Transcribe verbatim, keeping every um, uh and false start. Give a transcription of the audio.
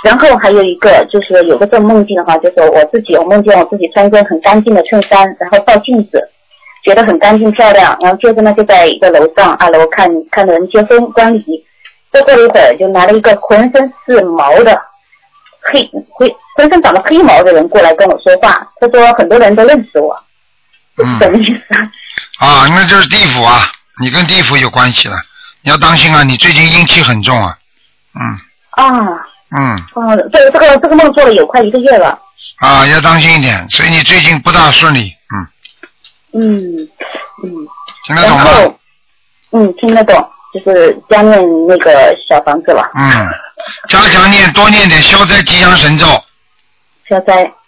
然后还有一个就是有个这种梦境的话，就是我自己我梦见我自己穿一件很干净的衬衫，然后照镜子，觉得很干净漂亮，然后接着呢就在一个楼上二楼看看人结婚观礼，再过了一会儿就来了一个浑身是毛的黑浑浑身长了黑毛的人过来跟我说话，他说很多人都认识我， 嗯， 什么意思啊？ 啊，那就是地府啊，你跟地府有关系了，你要当心啊，你最近阴气很重啊。嗯。 啊。 嗯。 哦，这这个这个梦做了有快一个月了。 啊，要当心一点，所以你最近不大顺利。 嗯。嗯嗯。 听得懂吗？ 嗯，听得懂，就是加念那个小房子了。 嗯，加强念，多念点消灾吉祥神咒。 消灾。